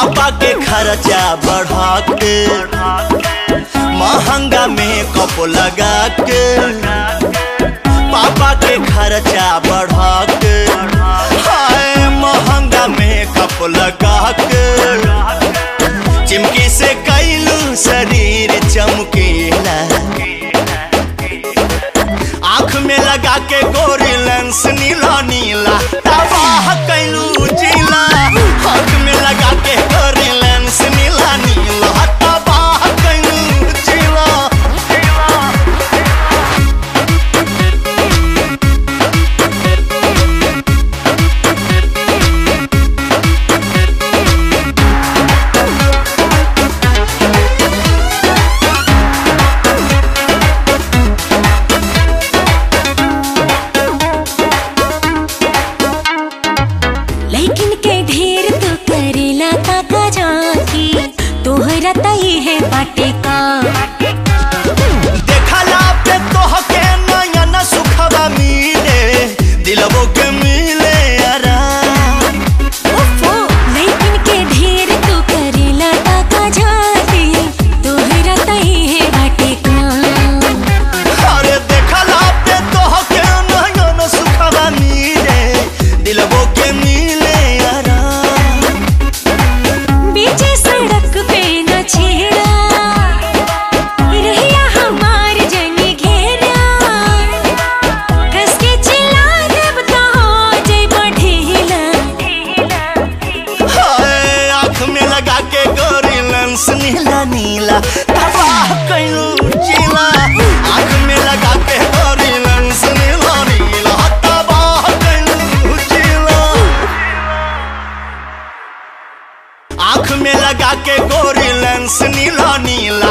पापा के खर्चा बढ़ा के महंगा मेकअप लगा के पापा के खर्चा बढ़ा के हाय महंगा मेकअप लगा के चिमकी से कैलू शरीर चमकीला आँख में लगा के गोरी लेंस नीला नीला तबाह कैलू जिला आँख में लगा के गोरी लेंस नीला नीला तबाह कैलू जिला। लेकिन के ढेर तो करेला ताका जाकी तोहरा तई है बाटे का देखला पे तोहके नयन सुखवा मिले दिलबो के मिले आराम। ओफो लेकिन के ढेर तो करेला ताका जाकी तोहरा तई है बाटे का अरे देखला पे तोहके नयन सुखवा मिले दिलबो के मिले आराम। बीचे सड़क पे न छेड़ा रहिया हमार जनी घेरा कस के चिल्ला देब तो हो जइब ढीला हाय आँख में लगा के गोरी लेंस नीला नीला तबाह कैलू जिला आँख में लगा के गोरी लेंस नीला नीला तबाह कैलू जिला। आँख में लगा के गोरी लेंस नीला नीला